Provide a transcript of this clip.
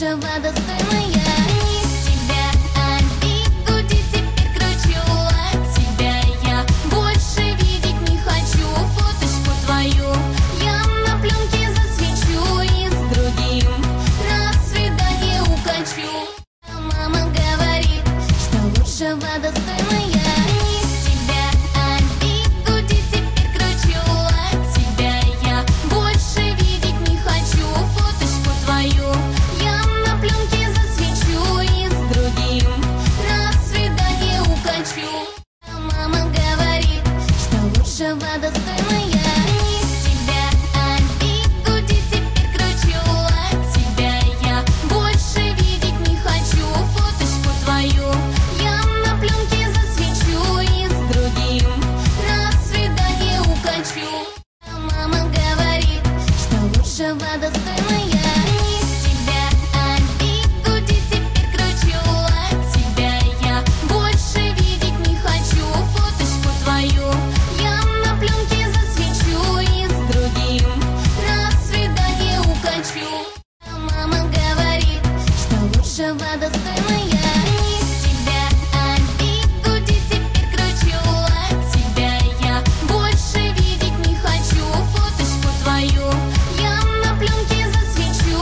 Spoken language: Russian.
лучше вода стоимая. Из тебя обиду теперь кручу от тебя. Я больше видеть не хочу фоточку твою. Я на пленке засвечу и с другим на свидание укачу. Мама говорит, что лучше вода стоимая. Из тебя обиду теперь кручу от тебя. Я больше видеть не хочу фоточку твою. Я на пленке засвечу и с другим на свидание укачу. Мама говорит, что лучше вода стоимая. Из тебя обиду теперь кручу от тебя. Я больше видеть не хочу фоточку твою. Я на пленке засвечу и с другим на свидание укачу. Мама говорит, что лучше вода стоимая.